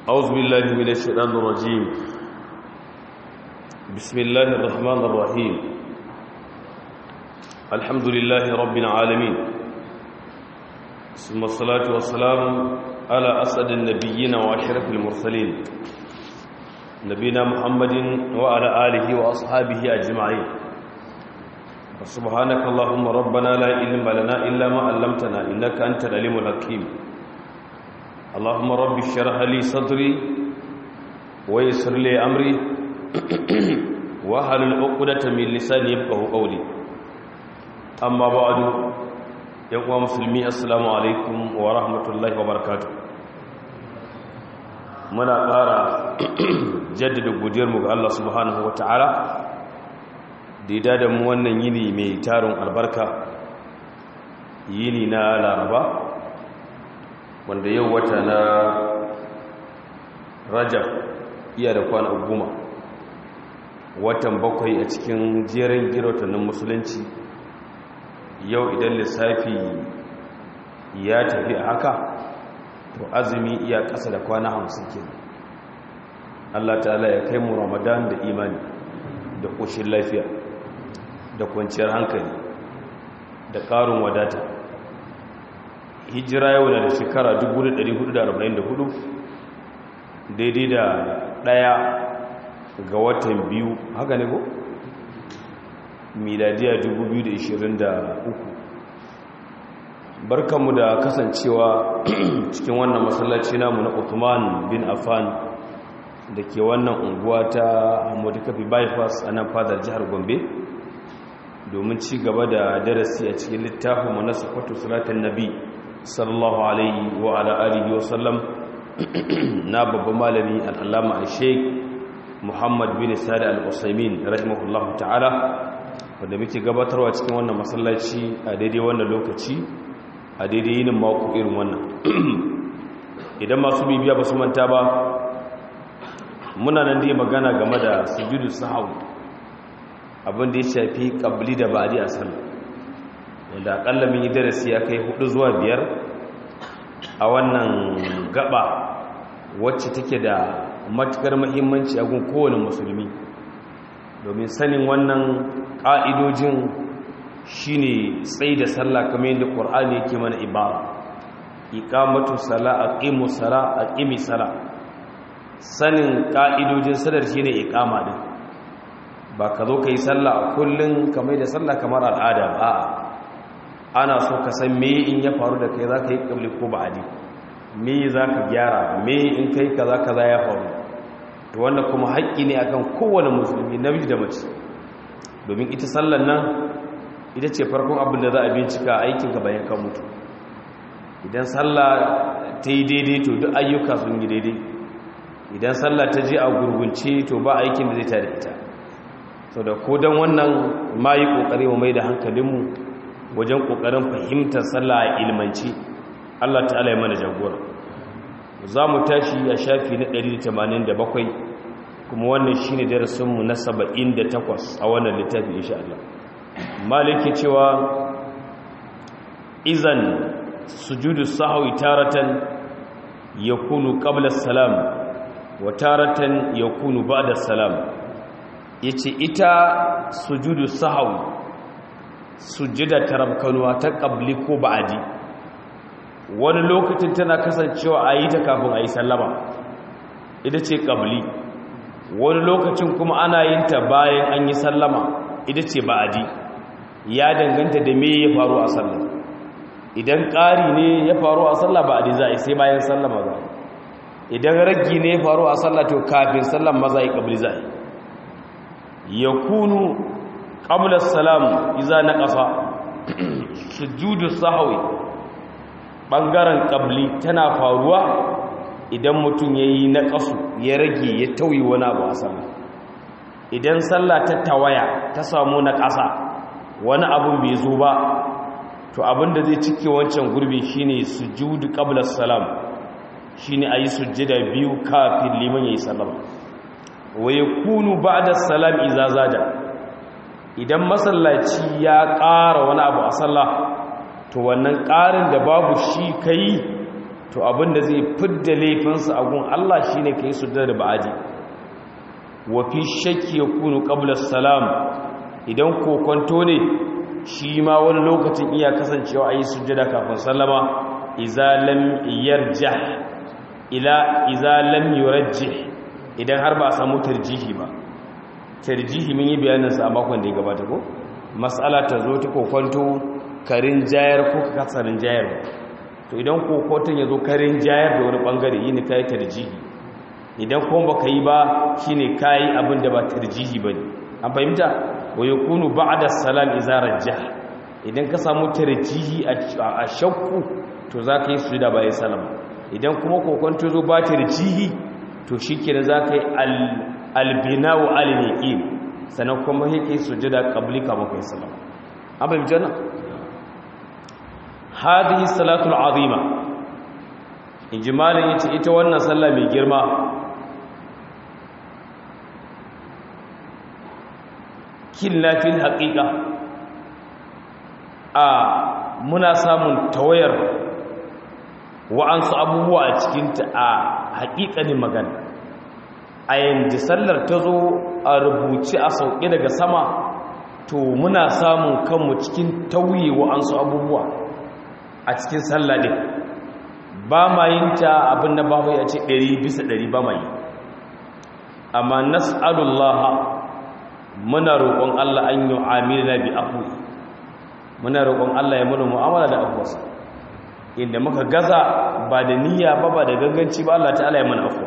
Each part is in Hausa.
أعوذ بالله من الشيطان الرجيم. بسم الله الرحمن الرحيم. الحمد لله رب العالمين، ثم الصلاة والسلام على أسعد النبيين وأشرف المرسلين نبينا محمد وعلى آله وأصحابه أجمعين. سبحانك اللهم ربنا لا علم لنا إلا ما علمتنا إنك أنت العليم الحكيم. اللهم رب اشرح لي صدري ويسر لي أمري واحلل عقدة من لساني يفقهوا قولي. أما بعد، يا مسلمي، السلام عليكم ورحمة الله وبركاته. muna ƙara jaddada godiyarmu ga Allah subhanahu wataala da ya da mu wannan yini mai tarin albarka, yini na Laraba, wanda yau wata na Rajab iya da kwana 10, watan 7 a cikin jerin girotannin musulunci. Yau idan lissafi ya tafi a haka, to azumi iya ƙasa da kwana 50 kenan. Allah ta'ala ya kai mu Ramadan da imani da ƙoshin lafiya da kwanciyar hankali da ƙarin wadata. Hijira yau na da shekara 1444, daidai da 1 ga watan 2, haka ne ko? Miladiya 2023. Barkanmu da kasancewa cikin wannan masallaci namu na Uthman bin Affan da ke wannan unguwa ta Hamadu Kafi Bypass a nan fadar jihar Gombe, domin ci gaba da darasi a cikin littafin mu na Sifatu Salatin Nabi sallallahu alaihi wa ala alihi wa sallam na babban malami al-Allama al-Sheikh Muhammad bin Sadi al-Usaimin rahimahullahu ta'ala, wanda muke gabatarwa cikin wannan masallaci a daidai wannan lokaci, a daidai yinin mako irin wannan. Idan masu bibiya ba su manta ba, muna nan dai magana game da sujudu sahwi, abin da ya shafi qabli da ba'di a sallah, wanda akalla mun yi darasi ya kai 4 zuwa 5 a wannan gaba wacce take da matukar muhimmanci a gun kowane musulmi, domin sanin wannan ƙa'idojin shine tsayi da sallah kamar yadda Qur'ani yake mana ibara: iqamatu sala, aqimu sala, aqimi sala. Sanin ƙa'idojin sadar shine iqama din, ba ka zo kai sallah a kullun kamar da sallah kamar al'ada ba. Ana so ka san me in ya faru da kai zaka yi qabli ko ba'di, me zaka gyara, me in kai kaza kaza ya faru. To wannan kuma haƙƙi ne akan kowane musulmi, namiji da mace, domin ita sallar nan ita ce farkon abin da za a bincika aikinka bayan ka mutu. Idan sallah ta yi daidai, to duk ayyuka sun yi daidai. Idan sallah ta je a gurgunce, to ba aikin da zai tada ita. sau da ko don wannan ma yi ƙoƙari mu mai da hankalinmu wajen ƙoƙarin fahimtar sallah a ilmanci. Allah ta'ala ya mana jagora. Za mu tashi a shafi na 187, kuma wannan shi ne darasinmu na 78 a wannan littafi insha Allah. Maliki cewa izan sujudu sahwi taratan yakunu qabla salam wa taratan yakunu ba'da salam. Yace ita sujudu sahwi, sujjada tarabkanuwa ta qabli ko ba'di, wani lokacin tana kasancewa a yi ta kafin a yi sallama, ita ce qabli. Wani lokacin kuma ana yin ta bayan an yi sallama, ita ce ba'di. Ya danganta da me ya faru a sallah. Idan ƙari ne ya faru a sallah, ba'di za a yi sai bayan sallama za a yi. Idan raggi ne ya faru a sallah, to kafin sallan maza yi qabli za a yi. Yakunu qabla salam iza naqasa. Sujudu sahwi bangaren qabli tana faruwa idan mutum yayi naqasu, ya rage, ya tauyi wani abu a sallah. Idan sallah ta tawaya, ta samu naqasa, wani abun bai zo ba, to abinda zai cike wancan gurbi shine sujudu qabla salam, shine ayi sujjada biyu kafin liman yayi sallama. Wa yakunu ba'da salam idza zada. Idan masallaci ya ƙara wani abu a sallah, to wannan ƙarin da babu shi kai to abinda zai fidda laifinsa a gun Allah shine kai sujjada ba'adi wa fi shakki yakunu qabla salam idan kokonto ne shi ma wani lokacin iya kasancewa ayi sujjada kafin sallama idza lam yurajjih idan har ba a samu tarjihi ba. Tarjihi mun yi bayanin sa a makon da ya gabata ko mas'ala ta zo ta kokonto karin jayar ko kasarin jayar to idan kokonton ya zo karin jayar da wani bangare yi ne kai tarjihi idan kuma baka yi ba shine kai abin da ba tarjihi bane an fahimta wa yakunu ba'da salam idza rajjah idan ka samu tarjihi a shakku to zaka yi sujuda bayan salama idan kuma kokonto zo ba tarjihi to shikenan zaka yi albina'u al-yaqin sanan kuma yake sujuda qabli kama kai salama an fahimta nan hadhihi salatu al-azima ijmalin yace ita wannan sallah mai girma killa fil haqiqa muna samun tawayar wa'ansu abubuwa a cikin ta a haƙiƙanin magana a yanzu sallar ta zo a rubuce a sauƙi daga sama to muna samun kanmu cikin tauye wa'ansu abubuwa a cikin sallah din ba ma yin ta abin da ba mai a ce 100% ba ma yi amma nas'alullaha muna roƙon Allah an yi amina bi afwi muna roƙon Allah ya mana mu'amala da afwarsa inda muka gaza ba da niyya ba da ganganci ba Allah ta'ala ya mana afwa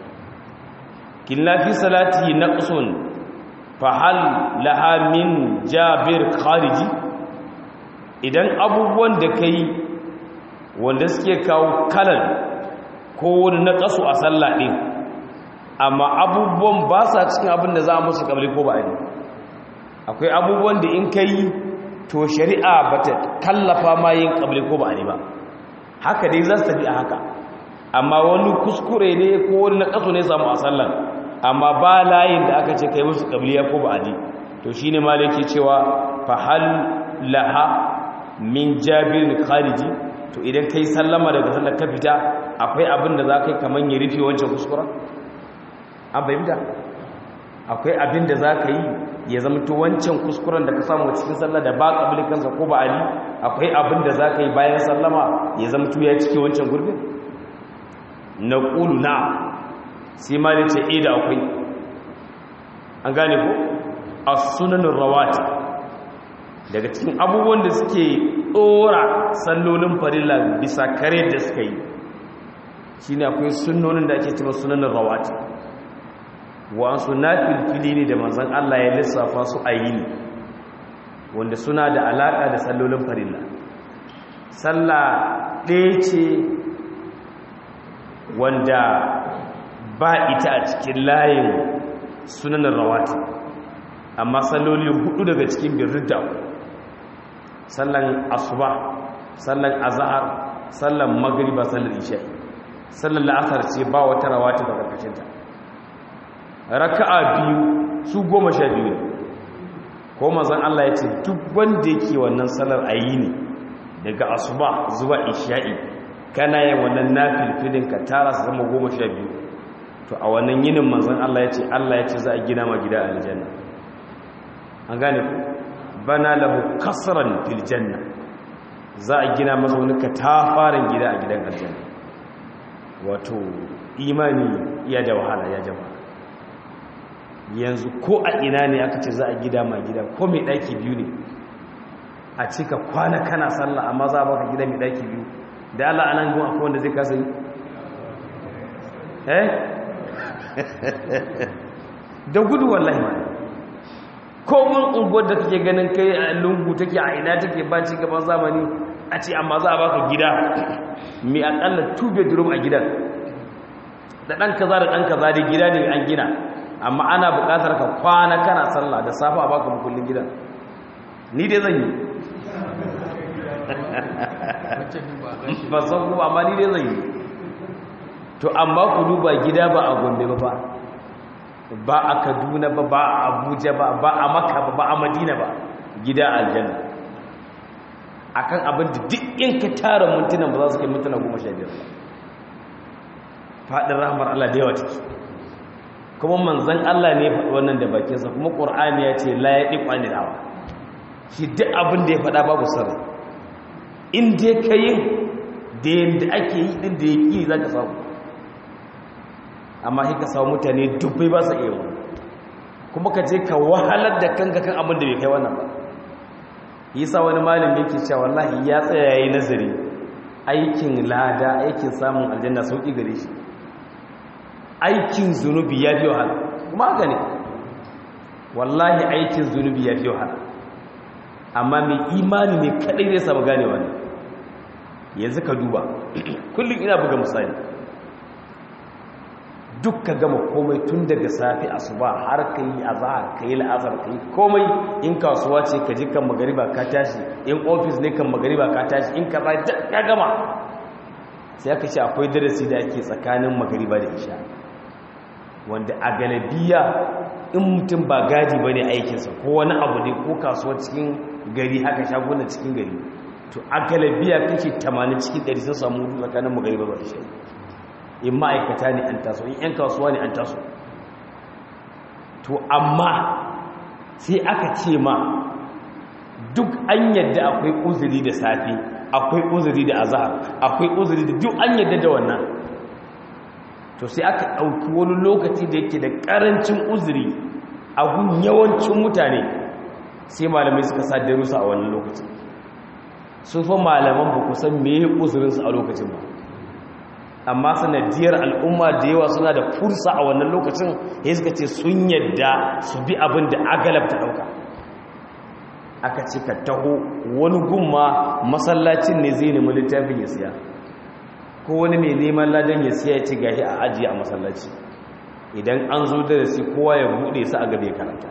killa fi salati naqsun fa hal laha min jabir khariji idan abubuwan da kai wanda suke kawo kalal ko wani naqasu a sallah din amma abubuwan ba sa cikin abin da za a musu kabli ko ba ne akwai abubuwan da in kai to shari'a bata kallafa ma yin kabli ko ba ne ba haka dai za su tafi a haka amma wani kuskure ne ko wani naqasu ne samu a sallan amma ba layin da aka ce kai musu kabliya ko ba ne to shine malaki cewa fa hal laha min jabir khariji to idan kai sallama daga sallar ka fita akwai abin da za kai kaman ya rufe wancan kuskura an bayyana akwai abin da za ka yi ya zama to wancan kuskuren da ka samu cikin sallah da ba kabili kansa ko ba ali akwai abin da za ka yi bayan sallama ya zama to ya cike wancan gurbin na qulu na sai ma da ce da akwai an gane ko as-sunanur rawatib daga cikin abubuwan da suke tsora sallolin farilla bisa kare da suka yi shine akwai sunnonin da ake cewa sunanin rawati wa sunnatul fili ne da manzon Allah ya lissafa su ayini wanda suna da alaka da sallolin farilla sallah ɗaya ce wanda ba ita a cikin layin sunanin rawati amma salloli hudu daga cikin birrida sallan asuba sallan azhar sallan magriba sallan isha sallan la'asar ce ba wata rawati daga karkashin ta raka'a biyu su 12 ne ko manzon Allah ya ce duk wanda yake wannan sallar ayini daga asuba zuwa isha'i kana yin wannan nafilfilin ka tara su zama 12 to a wannan yinin manzon Allah ya ce za a gina ma gida aljanna an gane ku bana lahu kasran fil janna za a gina masa wani katafaren gida a gidan aljanna wato imani ya da wahala ya jama yanzu ko a ina ne aka ce za a gida ma gida ko mai daki biyu ne a cika kwana kana sallah amma za a baka gida mai daki biyu da Allah anan gun akwai wanda zai kasa yi da gudu wallahi ma komin unguwar da kake ganin kai a lungu take a ina take ba ci gaban zamani a ce amma za a baka gida mai akalla 2 bedroom a gidan da ɗan kaza da ɗan kaza da gida ne an gina amma ana buƙatar ka kwana kana sallah da safa a baka mukullin gidan ni dai zan yi ba san kuma amma ni dai zan yi to amma ku duba gida ba a Gombe ba a Kaduna ba a Abuja ba a Makka ba a Madina ba gida aljanna akan abin da duk in ka tara mintuna ba za su kai mintuna 15 faɗin rahmar Allah da yawa take kuma manzon Allah ne faɗi wannan da bakinsa kuma Qur'ani ya ce la yaqiqu anil hawa shi duk abin da ya faɗa babu sarri in dai kai da yanda ake yi din da yake zaka samu amma sai ka samu mutane dubbai ba su iya kuma ka je ka wahalar da kanka kan abin da bai kai wannan ba yasa wani malami yake cewa wallahi ya tsaya yayi nazari aikin lada aikin samun aljanna sauki gare shi aikin zunubi ya fi wahala kuma haka ne wallahi aikin zunubi ya fi wahala amma mai imani ne kadai zai samu ganewa ne yanzu ka duba kullum ina buga misali duk ka gama komai tun daga safi asuba har ka yi azahar ka yi la'azar ka yi komai in kasuwa ce ka ji kan magariba ka tashi in ofis ne kan magariba ka tashi in ka rai ka gama sai aka ce akwai darasi da ake tsakanin magariba da isha wanda a galabiya in mutum ba gadi ba ne aikinsa ko wani abu ne ko kasuwa cikin gari haka shagunan cikin gari to a galabiya kashi 80 cikin 100 sun samu hutu tsakanin magariba da isha in ma'aikata ne an taso in 'yan kasuwa ne an taso to amma sai aka ce ma duk an yadda akwai uzuri da safi akwai uzuri da azahar akwai uzuri da duk an yadda da wannan to sai aka ɗauki wani lokaci da yake da ƙarancin uzuri a gun yawancin mutane sai malamai suka sa darussa a wannan lokacin sun fa malaman ba ku san meye uzurinsu a lokacin ba amma sanadiyar al'umma da yawa suna da fursa a wannan lokacin ya suka ce sun yadda su bi abin da agalab ta ɗauka aka ce ka taho wani gumma masallacin ne zai nemi littafin ya siya ko wani mai neman ladan ya siya ya ci gashi a ajiye a masallaci idan an zo da rasi kowa ya buɗe su a gabe karanta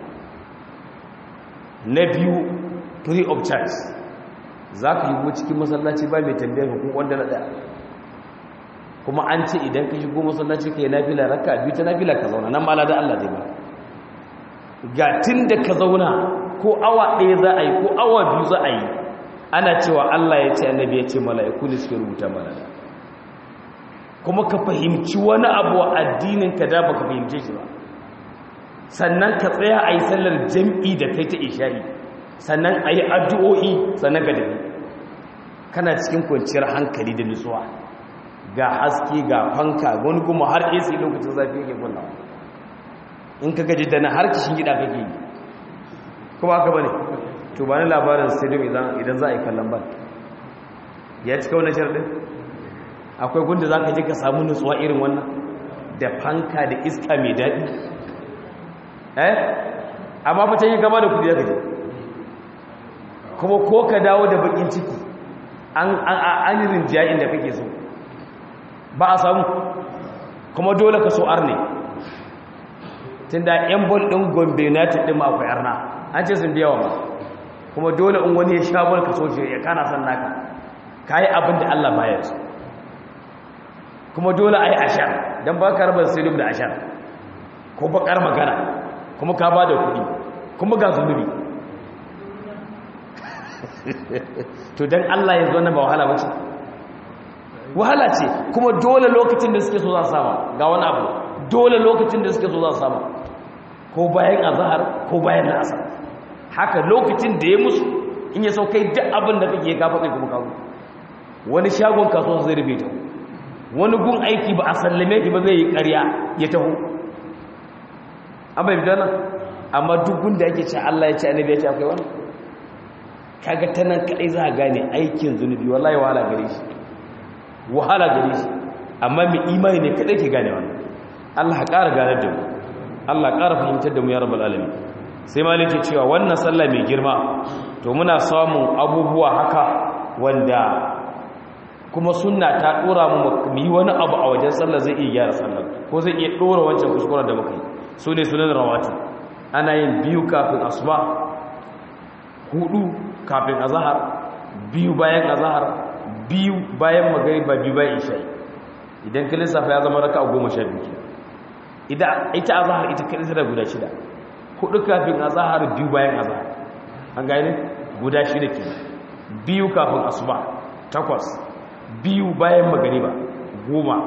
na biyu free of charge za ka yi cikin masallaci ba mai tambayar hukun wanda na ɗaya kuma an ce idan ka shigo masallaci ka yi nafila raka biyu ta nafila ka zauna nan mala da Allah zai ba ga tun da ka zauna ko awa ɗaya za a yi ko awa biyu za a yi ana cewa Allah ya ce annabi ya ce mala'iku ne suke rubuta malada kuma ka fahimci wani abu a addinin ka da baka fahimce shi ba sannan ka tsaya a yi sallar jam'i da kai ta isha'i sannan a yi addu'o'i sannan ka dabi kana cikin kwanciyar hankali da nutsuwa ga haske ga fanka wani kuma har AC lokacin zafi yake kunna in ka gaji da na har kishin gida kake yi kuma haka bane to ba ni labarin stadium idan za a yi kallon bal ya cika wannan sharadin akwai gunda za ka je ka samu nutsuwa irin wannan da fanka da iska mai daɗi amma fa yi gama da kudi ya gaji kuma ko ka dawo da bakin ciki an yi rinjiya inda kake so ba a samu kuma dole ka so arne tun da yan bol ɗin gombe na taɗin ma akwai arna an ce sun biya wa ba kuma dole in wani ya sha bol ka so shi ya kana son naka ka yi abin da Allah baya su kuma dole a yi ashar don ba ka rabar stadium da ashar ko bakar magana kuma ka ba da kuɗi kuma ga zunubi to don Allah ya zo na ba wahala ba ce wahala ce kuma dole lokacin da suke so za sama ga wani abu dole lokacin da suke so za sama ko bayan azhar ko bayan asar haka lokacin da ya musu in ya so kai duk abin da kake ka faɗi kuma kawo wani shagon kasuwa zai rufe ta wani gun aiki ba a sallame ki ba zai yi ƙarya ya taho amma bidana amma duk gun da yake ce Allah ya ce annabi ya ce akwai wani kaga tanan kai za ka gane aikin zunubi wallahi wahala gare shi wahala gare shi amma mai imani ne kadai ke gane wannan Allah ya ƙara ganar da mu Allah ya ƙara fahimtar da mu ya rabbal alamin sai malai ce cewa wannan sallah mai girma to muna samun abubuwa haka wanda kuma sunna ta dora mu yi wani abu a wajen sallah zai iya gyara sallar ko zai iya dora wancan kuskuren da muka yi su ne sunan rawati ana yin biyu kafin asuba hudu kafin azhar biyu bayan azhar biyu bayan magariba biyu bayan isha'i idan ka lissafa ya zama raka 12 ita azhar ita kadai da guda 6 hudu kafin azhar biyu bayan azhar an gane guda 6 kenan biyu kafin asuba 8 biyu bayan magariba 10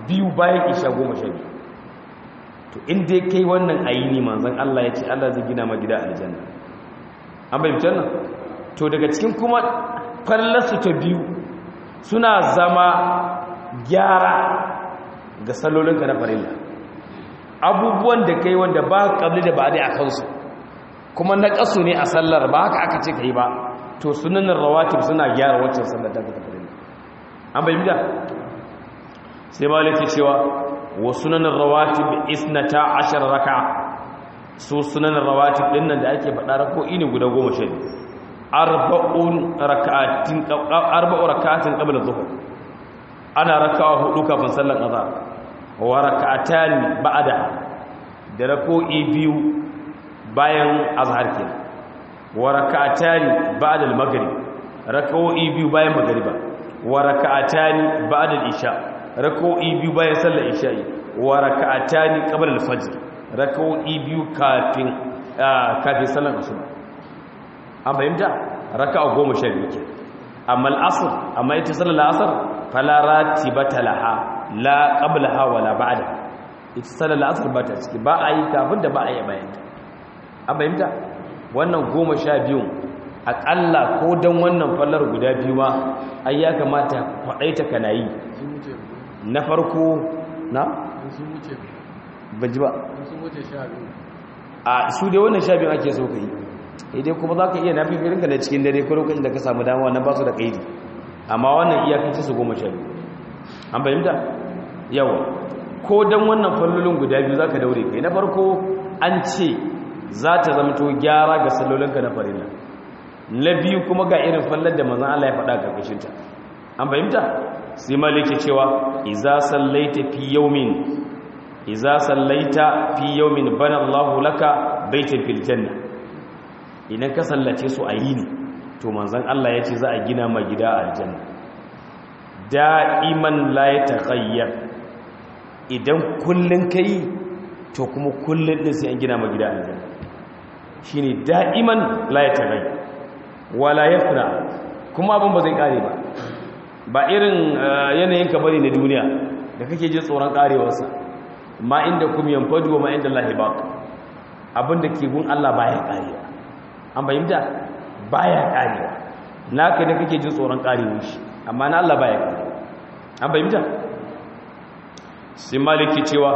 biyu bayan isha 12 to inda ya kai wannan ayini manzon Allah ya ce Allah zai gina ma gida aljanna an bayyana nan to daga cikin kuma fallarsu ta biyu suna zama gyara ga salolinka na farilla abubuwan da kai wanda ba kabli da ba dai a kansu kuma na kasu ne a sallar ba haka aka ce kai ba to sunanin rawatib suna gyara waccan sallar da ta farilla an bayyana sai malaki cewa wa sunanin rawatib 12 raka'a su sunanin rawatib din nan da ake faɗa rako'i ne guda 12 arba'u raka'atin qabla dhuhr ana raka'a hudu kafin sallar azhar wa raka'atan ba'da da rako'i biyu bayan azhar kenan wa raka'atan ba'da al-maghrib rako'i biyu bayan maghriba wa raka'atan ba'da al-isha rako'i biyu bayan sallar isha'i wa raka'atan qabla al-fajr rako'i biyu kafin sallar asuba an fahimta raka'a 12 ke amma al-asr amma ita sallar asr fala ratibata laha la qablaha wala ba'da ita sallar asr ba ta ciki ba a yi kafin da ba a yi bayan ta an fahimta wannan 12 akalla ko dan wannan fallar guda biyu ma ai ya kamata kwadaita kana yi na farko na baji ba a su dai wannan 12 ake so ka yi idai kuma za ka iya nafi firinka da cikin dare ko lokacin da ka samu dama wannan ba su da kaidi amma wannan iyakanci su 12 an fahimta yawa ko dan wannan fallolin guda biyu za ka daure kai na farko an ce za ta zamto gyara ga sallolinka na farilla na biyu kuma ga irin fallar da manzon Allah ya faɗa karkashinta an fahimta sai malike cewa iza sallaita fi yawmin bana Allahu laka baitan fil janna idan ka sallace su a yini to manzon Allah ya ce za a gina ma gida a aljanna da'iman la yataghayyar idan kullun kai to kuma kullun din sai an gina ma gida a aljanna shine da'iman la yataghayyar wala yafna kuma abin ba zai kare ba irin yanayin ka bari na duniya da kake jin tsoron karewarsa ma inda kum yanfadu wa ma inda Allah baq abinda ke gun Allah baya karewa an bayyana baya karewa naka ne kake jin tsoron karewar shi amma na Allah baya karewa an bayyana sai maliki cewa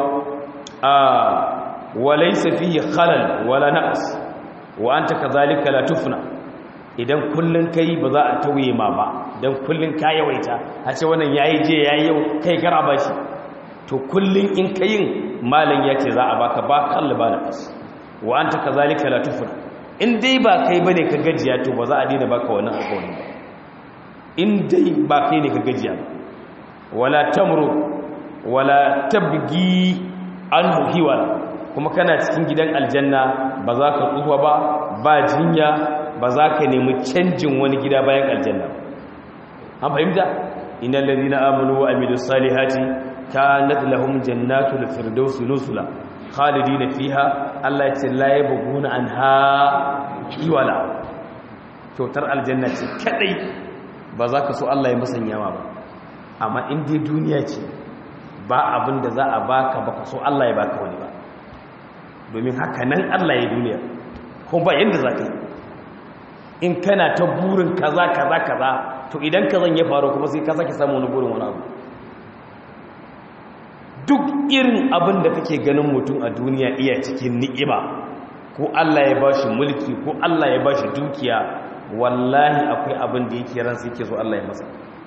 wa laysa fihi khalal wala naqs wa anta kadhalika la tufna idan kullun kai ba za a tauye ma ba dan kullun ka yawaita a ce wannan yayi je yayi yau kai kara ba shi to kullun in kayin malan yace za a baka ba kallu ba naqs wa anta kadhalika la tufna in dai ba kai bane ka gajiya to ba za a dina baka wannan alƙawari ba in dai ba kai ne ka gajiya ba wala tamru wala tabgi anhu hiwala kuma kana cikin gidan aljanna ba za ka tsufa ba jinya ba za ka nemi canjin wani gida bayan aljanna an fahimta innal ladina amanu wa amilus salihati kanat lahum jannatul firdaus nuzula khalidina fiha Allah ya ce la yabghuna anha hiwala kyautar aljanna ce kadai ba za ka so Allah ya musanya ma ba amma in dai duniya ce ba abin da za a baka baka so Allah ya baka wani ba domin haka nan Allah ya duniya ko ba yanda za ka yi in kana ta burin kaza to idan kazan ya faru kuma sai ka sake samu wani burin wani abu duk irin abin da kake ganin mutum a duniya iya cikin ni'ima ko Allah ya bashi mulki ko Allah ya bashi dukiya wallahi akwai abin da yake ransa yake so Allah ya masa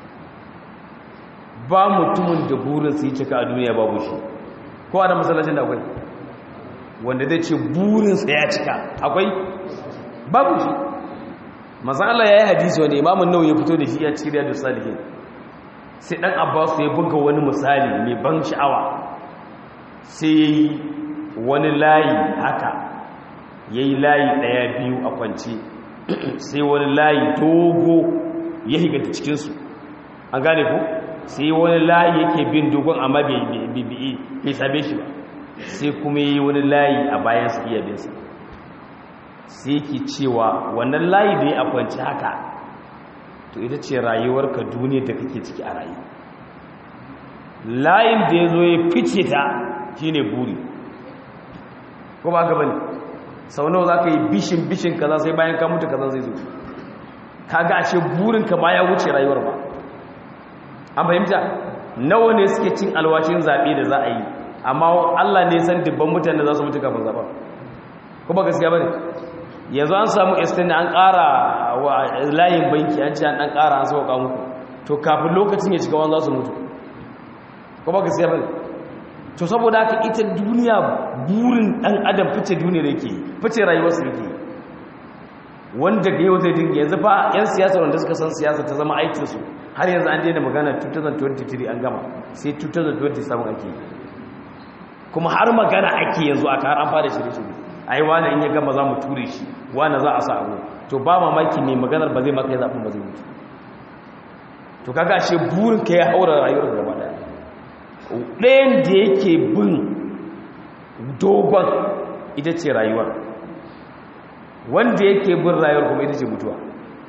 ba mutumin da burin sai cika a duniya babu shi ko a da masallacin da akwai wanda zai ce burinsa ya cika akwai babu shi mazan Allah ya yi hadisi wani imamun nau ya fito da shi ya cikin riyadu salihin sai ɗan abbasu ya buga wani misali mai ban sha'awa sai ya yi wani layi haka ya yi layi ɗaya biyu a kwanci sai wani layi dogo ya higa ta cikinsu an gane ku sai wani layi yake bin dogon amma bai same shi ba sai kuma yi wani layi a bayansa iya binsa sai ki cewa wannan layi da ya akwanci haka to ita ce rayuwarka duniya da kake ciki a rayu layin da ya zo ya fice ta shine buri ko ba ka bane sau nawa za ka yi bishin kaza sai bayan ka mutu kaza zai zo ka ga ashe burinka ma ya wuce rayuwar ba an fahimta nawa ne suke cin alwashin zaɓe da za a yi amma Allah ne san dubban mutane da za su mutu kafin zaɓa ko ba gaskiya ba ne yanzu an samu extend an ƙara wa layin banki an ce an ɗan ƙara an sauka muku to kafin lokacin ya shiga wani za su mutu ko ba gaskiya ba ne to saboda haka ita duniya burin ɗan adam fice duniya da yake fice rayuwarsa yake wanda ga yau zai dinga yanzu fa 'yan siyasa wanda suka san siyasa ta zama aikinsu har yanzu an daina magana 2023 an gama sai 2027 ake kuma har magana ake yanzu aka har an fara shirye-shirye ai wani in ya gama za mu ture shi wani za a sa abu to ba mamaki ne maganar ba zai maka ya zaɓin ba zai mutu to kaga shi burin ka ya haura rayuwar gaba daya ɗayan da yake bin dogon ita ce rayuwar wanda yake bin rayuwar kuma ita ce mutuwa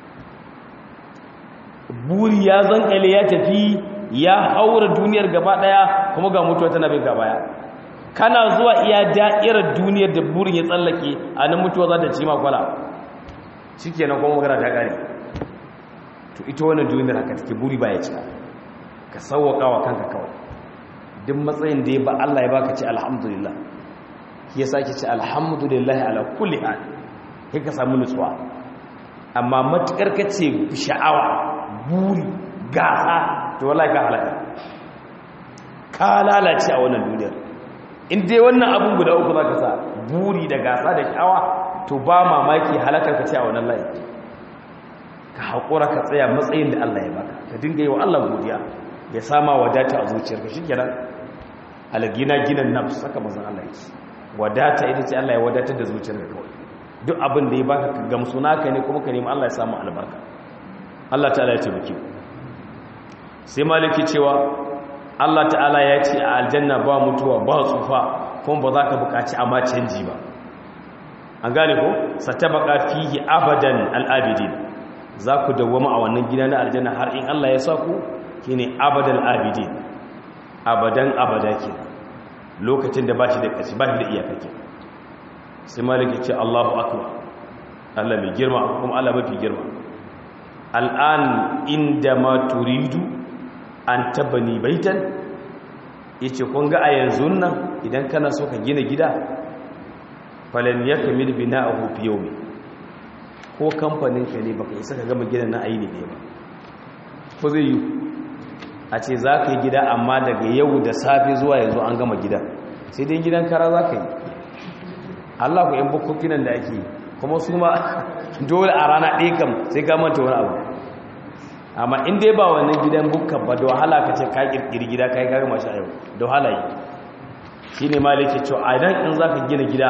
buri ya zankale ya tafi ya haura duniyar gaba daya kuma ga mutuwa tana bin gaba ya kana zuwa iya da'irar duniyar da burin ya tsallake a nan mutuwa za ta ci makwala shikenan kuma magana ta kare to ita wannan duniyar haka take buri ba ya cika ka sauwaka wa kanka kawai duk matsayin da ya ba Allah ya baka ce alhamdulillah shi yasa ki ce alhamdulillah ala kulli hal kai ka samu nutsuwa amma matukar kace sha'awa buri gasa to wallahi ka halaka ka lalace a wannan duniyar in dai wannan abun guda uku zaka sa buri da gasa da sha'awa to ba mamaki halakar ka ce a wannan layi ka hakura ka tsaya matsayin da Allah ya baka ka dinga yi wa Allah godiya ya sama wadata a zuciyarka shikenan algina ginan nafs saka manzon Allah yake wadata ita ce Allah ya wadatar da zuciyarka kawai duk abin da ya baka ka gamsu naka ne kuma ka nemi Allah ya samu albarka Allah ta'ala ya tabbaki sai maliki cewa Allah ta'ala ya ce a aljanna ba mutuwa ba tsufa kuma ba za ka buƙaci amma canji ba an gane ko satabaka fihi abadan al'abidin za ku dawwama a wannan gida na aljanna har in Allah ya sa ku shine abadal abidin abadan abada ke lokacin da bashi da kashi bashi da iyaka ke sai maliki ce Allahu akbar Allah mai girma kuma Allah mafi girma al'an inda ma turidu an tabani baitan yace kun ga a yanzu nan idan kana so ka gina gida falan yakmil bina'uhu fi yawmi ko kamfanin ka ne baka isa ka gama gidan na aini ne ba ko zai yi a ce za ka yi gida amma daga yau da safe zuwa yanzu an gama gida sai dai gidan kara za ka yi Allah ku yan bukukinan da ake kuma su ma dole a rana ɗaya kam sai ka manta wani abu amma in dai ba wannan gidan bukkan ba da wahala ka ce ka kirkiri gida ka yi gama shi a yau da wahala yi shi ne ma da yake cewa a idan in za ka gina gida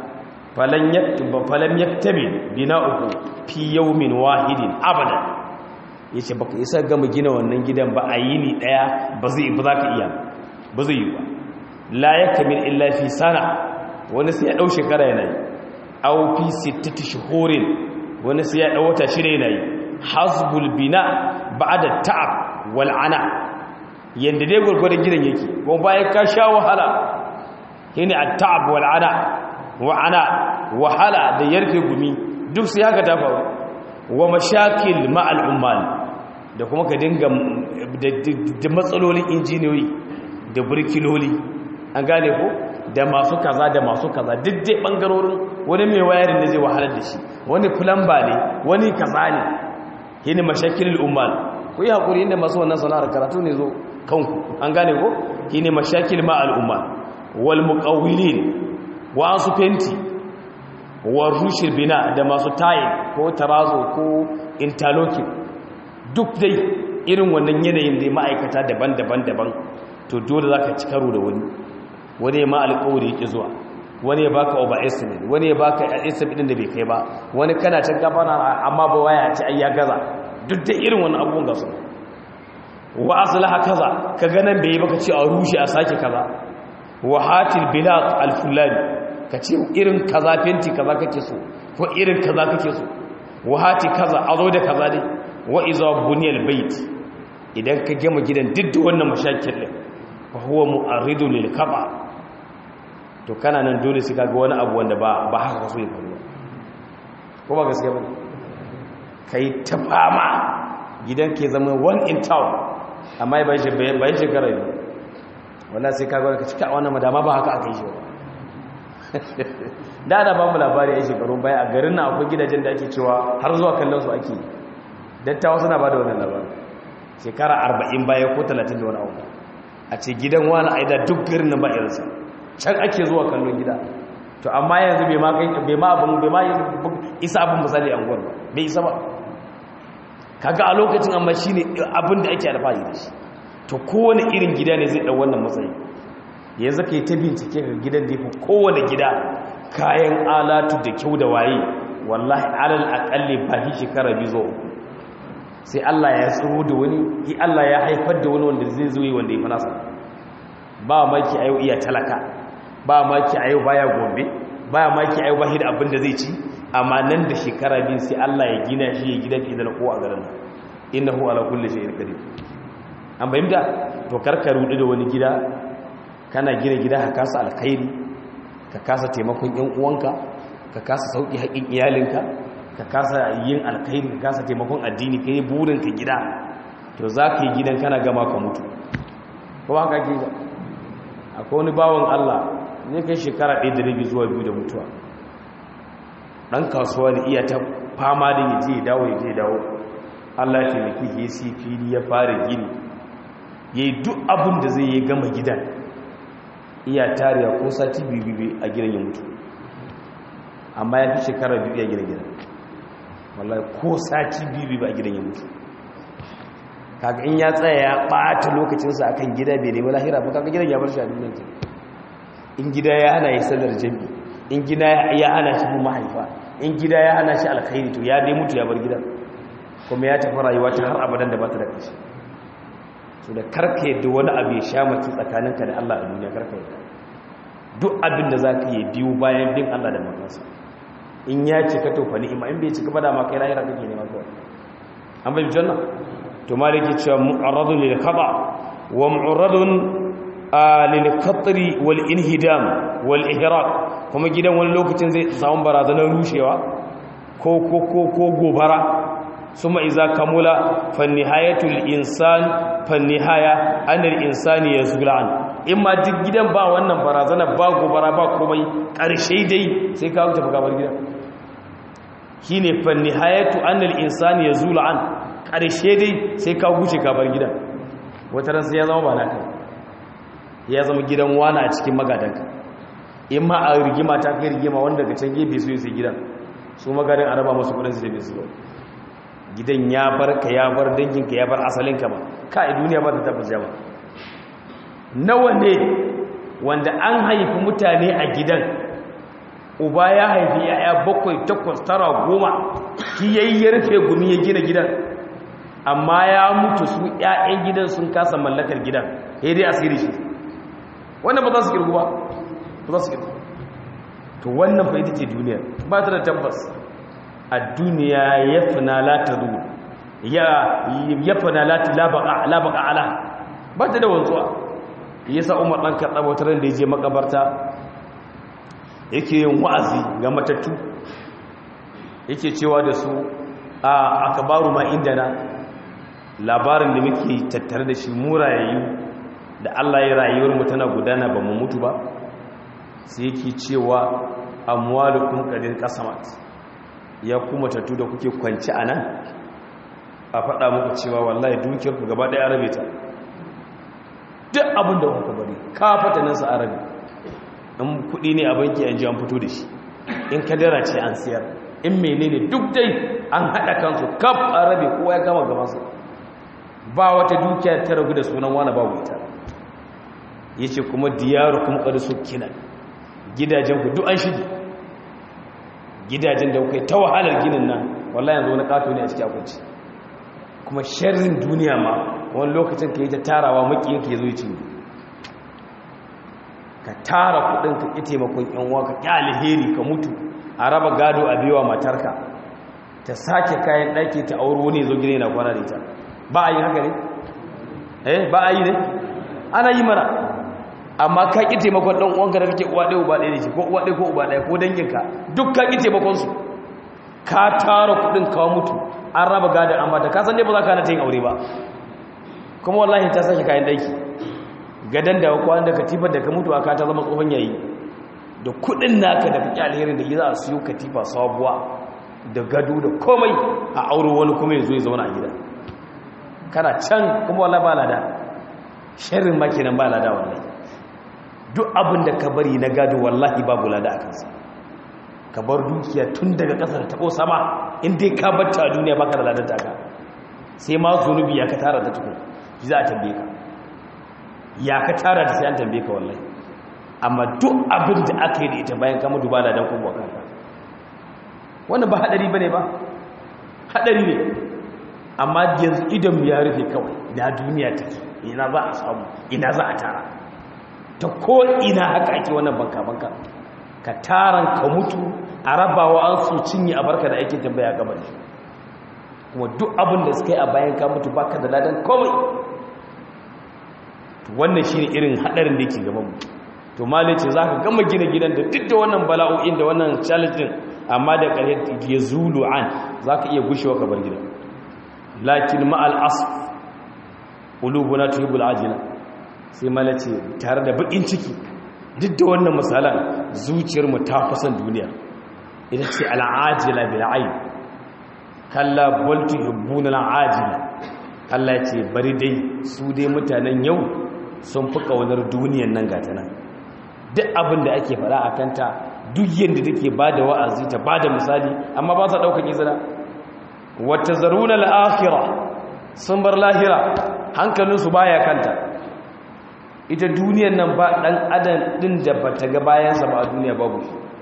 falan yaktabi bina uku fi yawmin wahidin abadan ya ce baka isa gama gina wannan gidan ba a yi ni ɗaya ba za ka iya ba zai yi ba la ya kamil illa fi sana wani sai ya ɗau shekara yana yi au fi sittati shuhurin wani sai ya ɗau wata shida yana yi hasbul bina ba'da ta'ab wal ana yanda dai gurgurdan gidan yake kuma bayan ka sha wahala shine at-ta'ab wal ana wa ana wahala da yarfe gumi duk sai haka ta faru wa mashakil ma'al ummal da kuma ka dinga da matsalolin injiniyoyi da burkiloli an gane ko da masu kaza duk dai bangarorin wani mai wayarin da zai wahalar da shi wani plumber ne wani kaza ne shine mashakilul ummal ku yi hakuri inda masu wannan sana'ar karatu ne zo kanku an gane ko shine mashakil ma'al ummal wal muqawwilin wa asu fenti wa rushil bina da masu tayin ko tarazo ko interlocking duk dai irin wannan yanayin da ma'aikata daban-daban to dole zaka ci karo da wani ma alƙawari yake zuwa wani ya baka overestimate wani ya baka estimate din da bai kai ba wani kana can gabana amma ba waya ce ai ya gaza duk da irin wannan abubuwan ga su wa aslaha kaza kaga nan bai baka ce a rushe a sake kaza wa hatil bilad al-fulani kace irin kaza fenti kaza kake so ko irin kaza kake so wa hati kaza azo da kaza dai wa iza buniyal bait idan ka gama gidan duk da wannan mashakil din fa huwa mu'arridu lil qaba to kana nan dole sai kaga wani abu wanda ba haka kaso ya faru ko ba gaskiya ba kai ta fama gidan ke zama one in town amma bai shekara ne wallahi sai kaga ka cika wannan madama ba haka aka yi shi ba da ba mu labari a shekarun baya a garin na akwai gidajen da ake cewa har zuwa kallon su ake dattawa suna ba da wannan labarin shekara 40 baya ko 30 da wani abu a ce gidan wani aida duk garin nan ba irinsa can ake zuwa kallon gida to amma yanzu bai ma isa abin misali a unguwar bai isa ba kaga a lokacin amma shine abin da ake alfahari da shi to kowane irin gida ne zai dau wannan matsayi yanzu kai ta bincike ga gidan da yafi kowane gida kayan alatu da kyau da waye wallahi alal aqalli ba shi shekara biyu zo sai Allah ya tsoro da wani Allah ya haifar da wani wanda zai zo yi wanda ya fi nasa ba maki ayo iya talaka ba maki ayo baya gombe ba maki ayo bahi da abin da zai ci amma nan da shekara biyu sai Allah ya gina shi ya gida fiye da ko a garin innahu ala kulli shay'in qadir an bayyana to karkaru da wani gida kana gina gida ka kasa alkhairi ka kasa taimakon yan uwanka ka kasa sauki haƙin iyalinka ka kasa yin alkhairi ka kasa taimakon addini kai burin ka gida to zaka yi gidan kana gama ka mutu ko haka ke ba akwai wani bawon Allah ne kai shekara 1 da rabi zuwa 2 da mutuwa dan kasuwa ne iya ta fama da yaje ya dawo Allah ya taimaki ya si fili ya fara gini yayi duk abin da zai yi gama gidan iya tariya ko sati bibi a gidan ya mutu amma ya fi shekara 2 a gidan wallahi ko sati bibi a gidan ya mutu kaga in ya tsaya ya ɓata lokacinsa akan gida bai nemi lahira ba kaga gidan ya bar shi a duniyar in gida ya hana ya sallar jami'i in gida ya hana shi bu mahaifa in gida ya hana shi alkhairi to ya dai mutu ya bar gidan kuma ya tafi rayuwa ta har abadan da ba ta da ƙarshe so da karka yadda wani abu ya sha maki tsakaninka da Allah a duniya karka yadda duk abin da za ka yi biyu bayan bin Allah da matansa in ya cika to fa ni'ima in bai cika ba da ma kai lahira kake nema kawai an bai janna to maliki cewa mu'arradun lil khaba wa mu'arradun lil qatri wal inhidam wal ihraq kuma gidan wani lokacin zai samu barazanar rushewa ko gobara suma iza kamula fan nihayatul insan fan nihaya anil insani yazgulan imma duk gidan ba wannan barazana ba gobara ba komai karshe dai sai ka wuce gabar gidan shine fan nihayatu anil insani yazgulan karshe dai sai ka wuce gabar gidan wata ran sai ya zama ba naka ya zama gidan wani a cikin magadanka imma a rigima ta kai rigima wanda daga can gefe su sai gidan su magadan araba musu kudin su da su gidan ya bar ka ya bar danginka ya bar asalinka ba kai duniya ba ta tabbas ba nawa ne wanda an haifi mutane a gidan uba ya haifi yaya 7 8 9 10 ki yayi ya rufe gumi ya gina gidan amma ya mutu su ƴaƴan gidan sun kasa mallakar gidan sai dai asiri shi wannan ba za su kirgu ba za su kirgu to wannan fa ita ce duniya ba ta da tabbas a duniya ya fina lata zuwa ya fina lata labaka ala ba ta da wanzuwa ya sa umar ɗan karɗa wata da ya je makabarta yake yin wa'azi ga matattu yake cewa da su a akabaru ma inda na labarin da muke tattare da shi murayayyu da Allah ya rayuwar mu tana gudana ba mu mutu ba sai yake cewa amwalukum qadin qasamat ya kuma tattu da kuke kwanci a nan a faɗa muku cewa wallahi dukiyarku gaba ɗaya arabe ta duk abin da kuka bari ka fataninsa arabe in kuɗi ne a banki an ji an fito da shi in kadara ce an siyar in menene duk dai an haɗa kansu kaf arabe kowa ya gama gabansa ba wata dukiya ta ragu da sunan wani babu ita ya ce kuma diyaru kuma ƙarisu kinan gidajenku duk an shige gidajen da kai ta wahalar ginin nan wallahi yanzu wani kato ne a cikin akwanci kuma sharrin duniya ma wani lokacin ka yi ta tarawa makiyin ka ya zo ci ka tara kudin ka ƙi taimakon yanwa ka ƙi alheri ka mutu a raba gado a biyawa matarka ta sake kayan ɗaki ta auro wani zo gina yana kwana da ita ba a yi haka ne? ba a yi ne? ana yi mana amma ka ƙi taimakon ɗan uwanka da kake uwa ɗaya uba ɗaya da shi ko uwa ɗaya ko uba ɗaya ko danginka duk ka ƙi taimakonsu ka tara kuɗin kawo mutu an raba gadon amma da ka san ne ba za ka hana ta yin aure ba kuma wallahi ta sake kayan ɗaki gadon da kwan da katifar da ka mutu aka ta zama tsohon yayi da kuɗin naka da kake alherin da yi za a siyo katifa sabuwa da gado da komai a aure wani kuma ya zo ya zauna a gida kana can kuma wallahi ba lada sharrin ma kenan ba lada wallahi duk abin da ka bari na gado wallahi babu lada a kansa ka bar dukiya tun daga ƙasar taɓo sama inda ka batta a duniya baka da ladar taka sai ma zunubi ya ka tara da tukun za a tambaye ka ya ka tara da sai an tambaye ka wallahi amma duk abin da aka yi da ita bayan kama duba ladan kuma kanka wannan ba haɗari ba ne ba haɗari ne amma yanzu idan ya rufe kawai na duniya take ina za a samu ina za a tara ta ko ina haka ake wannan banka ka taran ka mutu a rabawa an su cinye a barka da aikin tambaya gaban kuma duk abin da suka yi a bayan ka mutu baka da ladan komai wannan shi ne irin haɗarin da yake gaban mu to malice za ka gama gina gidan da duk da wannan bala'o'in da wannan challenge din amma da ƙaryar ya zulu an za ka iya gushewa ka bar gidan lakin ma'al asf qulubuna tuhibul ajila sai malace tare da bakin ciki duk da wannan misalan zuciyarmu ta kusan duniya ita ce al'ajila bil ayn kalla bal tuhibbuna al'ajila Allah ya ce bari dai su dai mutanen yau sun fi kaunar duniyar nan gata nan duk abin da ake fara a kanta duk yadda take bada wa'azi ta bada misali amma ba sa daukar izina wata zaruna al'akhirah sun bar lahira hankalinsu baya kanta ita duniyar nan ba dan adam din da bata ga bayansa ba a duniya babu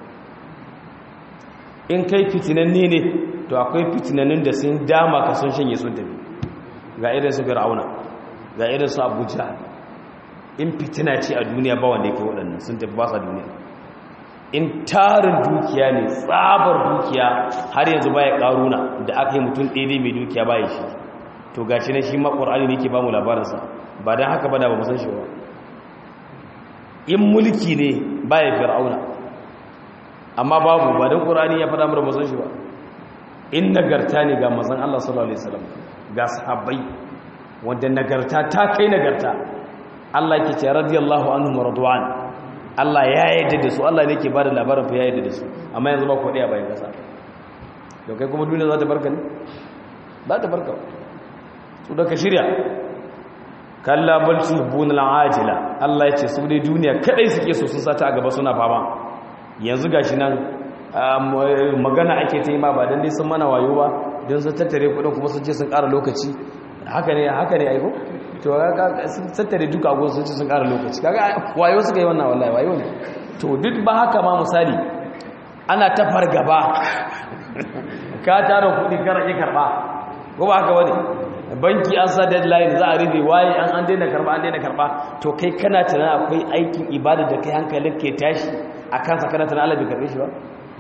in kai fitinanne ne to akwai fitinannin da sun dama ka sun shanye sun tafi ga irin su fir'auna ga irin su abuja in fitina ce a duniya ba wanda yake waɗannan sun tafi ba sa duniya in tarin dukiya ne tsabar dukiya har yanzu baya karuna da aka yi mutum ɗaya mai dukiya baya shi to gashi na shi ma ƙur'ani ne ke ba mu labarinsa ba don haka ba da ba mu san shi ba in mulki ne baya fir'auna amma babu ba don ƙur'ani ya faɗa mura mu san shi ba in nagarta ne ga mazan Allah sallallahu alaihi wasallam ga sahabbai wanda nagarta ta kai nagarta Allah ke ce radiyallahu anhum radwan Allah ya yarda da su Allah ne ke bada labarin fa ya yarda da su amma yanzu ba kodai a bayan kasa to kai kuma duniya za ta barka ne ba ta barka su da ka shirya kalla bal tuhibuna al'ajila Allah ya ce su dai duniya kadai suke so sun sata a gaba suna fama yanzu gashi nan magana ake ta yi ma ba dan dai sun mana wayo ba don sun tattare kudin kuma sun ce sun ƙara lokaci haka ne aiko to sun tattare duka agon sun ce sun ƙara lokaci kaga wayo suka yi wannan wallahi wayo ne to duk ba haka ma misali ana ta fargaba ka tara kudi kar ki karba ko ba haka wani banki an sa deadline za a rufe waye an daina karba to kai kana tunanin akwai aikin ibada da kai hankalin ke tashi akan sa kana tunanin Allah bai karbe shi ba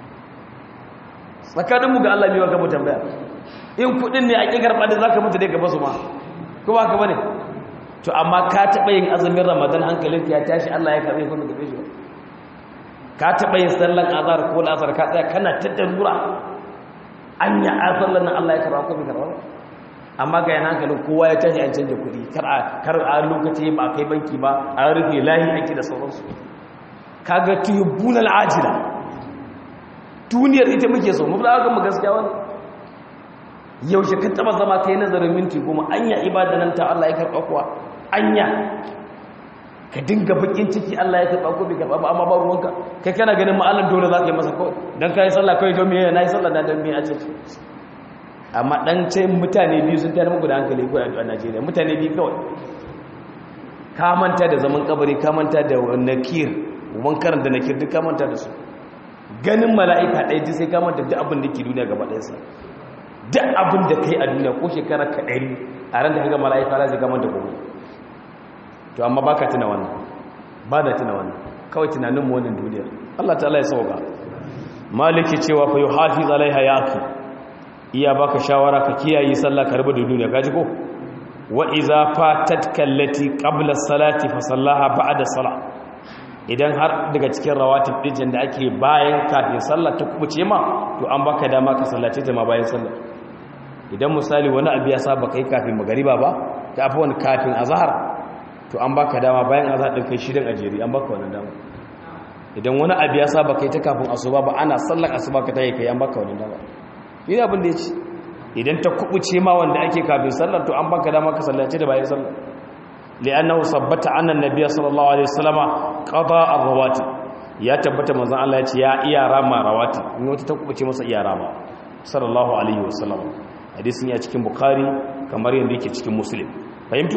tsakaninmu ga Allah biyu ga mu tambaya in kudin ne a ƙi karɓa da za ka mutu dai gaba su ma ko ba ka bane to amma ka taɓa yin azumin ramadan hankalinka ya tashi Allah ya karɓe kuma gabe shi ka taɓa yin sallan azhar ko asar ka tsaya kana tattara anya a sallan nan Allah ya karɓa ko bai karɓa ba amma ga yana hankalin kowa ya tashi an canja kuɗi kar a lokaci ba kai banki ba a rufe layi ake da sauransu kaga tuhibbuna al'ajila duniyar ita muke so mu ga mu gaskiya wani yaushe ka taba zama kai nazarin minti goma anya ibada nan ta Allah ya karba kuwa anya ka dinga bakin ciki Allah ya karba ko bai karba ba amma ba ruwanka kai kana ganin ma Allah dole za ka yi masa ko dan kai sallah kai don me nayi sallah na dan me a ce amma dan ce mutane biyu sun tare muku da hankali ko a Najeriya mutane biyu kawai ka manta da zaman kabari ka manta da nakir wankaran da nakir duk ka manta da su ganin mala'ika ɗaya ji sai kamar da duk abin da ke duniya gaba ɗayansa duk abin da ka yi a duniya ko shekara ka ɗari a ran da ka ga mala'ika za su kamar da gobe to amma ba ka tuna wannan ba da tuna wannan kawai tunaninmu wannan duniyar Allah ta Allah ya sauka maliki cewa fa yi hafiz alaiha ya aki iya baka shawara ka kiyaye sallah ka rabu da duniya ka ji ko wa iza fatat kallati qabla salati fa sallaha ba'da salah idan har daga cikin rawatib din da ake bayan kafin sallah ta kubuce ma to an baka dama ka sallace ta ma bayan sallah. Idan misali wani abu ya saba kai kafin magariba ba ka afi wani kafin azhar to an baka dama bayan azhar din kai shirin ajeri an baka wannan dama. Idan wani abu ya saba kai ta kafin asuba ba ana sallar asuba ka tayi kai an baka wannan dama. Shi abin da yace idan ta kubuce ma wanda ake kafin sallar to an baka dama ka sallace da bayan sallar. li'annahu sabbata anna an-nabiy sallallahu alaihi wasallama qada ar-rawatib ya tabbata manzon Allah ya ce ya iya rama rawatib in wata ta kubuce masa iya rama sallallahu alaihi wasallam. Hadisin ya cikin bukhari kamar yanda yake cikin muslim. fahimtu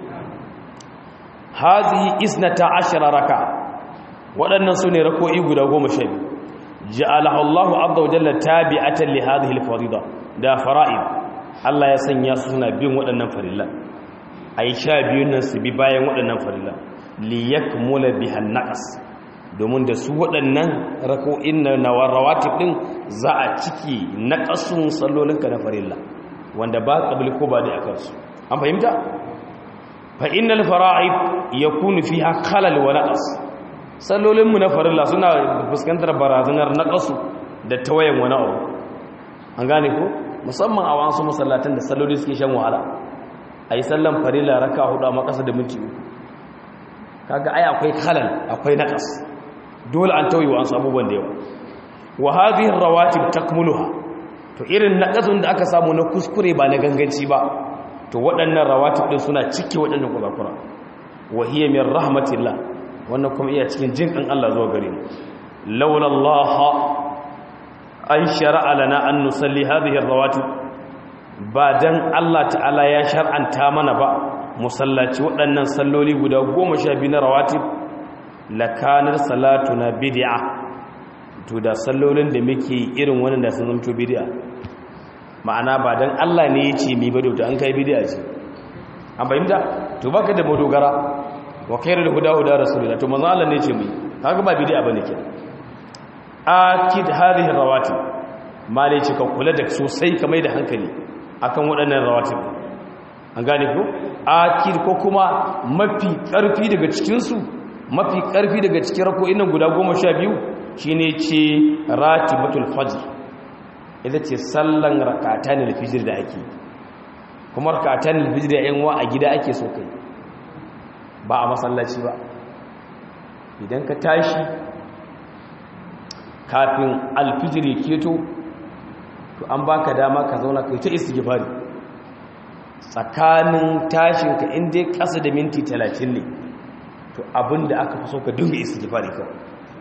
hazihi isnata 10 raka waɗannan sune rako'i guda 12 ja'alahu Allahu azza wa jalla tabi'atan li hadhihi al-farida da fara'id Allah ya sanya su suna bin waɗannan farilla ai 12 nan su bi bayan waɗannan farilla li yakmula biha an-naqas domin da su waɗannan rako'in na rawatib din za a ciki naqasun sallolinka na farilla wanda ba qabli ko ba da akan su an fahimta fa innal fara'id yakunu fiha khalal wa naqas sallolinmu na farilla suna fuskantar barazanar naqasu da tawayen wani abu an gane ko musamman a wasu masallatan da salloli suke shan wahala ayi sallan farilla raka hudu a makasa da minti 3 kaga ai akwai khalal akwai naqas dole an tawaye wa abubuwan da yawa wa hadhihi rawatib takmuluha to irin naqasun da aka samu na kuskure ba na ganganci ba to waɗannan rawatib din suna cike waɗannan kuzakura wa hiya min rahmatillah wannan kuma iya cikin jinƙin Allah zuwa gare mu laula Allah an shar'a lana an nusalli hadhihi ar-rawatib ba dan Allah ta'ala ya shar'anta mana ba musallaci waɗannan salloli guda 12 na rawatib lakanar salatuna bid'a to da sallolin da muke irin wannan da sun zanto bid'a ma'ana ba dan Allah ne ya ce mi ba da an kai bid'a ce an fahimta to baka da madogara wa khairul huda huda rasulullah to manzo Allah ne ce mu kaga ba bid'a bane ke akid hadhihi rawatib mali ce ka kula da sosai kamar da hankali akan waɗannan rawatib an gane ko akid ko kuma mafi karfi daga cikin su mafi karfi daga cikin rako'in nan guda 12 shine ce ratibatul fajr ita ce sallan rak'atan al-fajr da ake kuma rak'atan al-fajr da yan wa a gida ake so kai ba a masallaci ba idan ka tashi kafin alfijiri keto to an baka dama ka zauna kai ta istighfari tsakanin tashinka in dai kasa da minti 30 ne to abinda aka fi so ka dinga istighfari kawai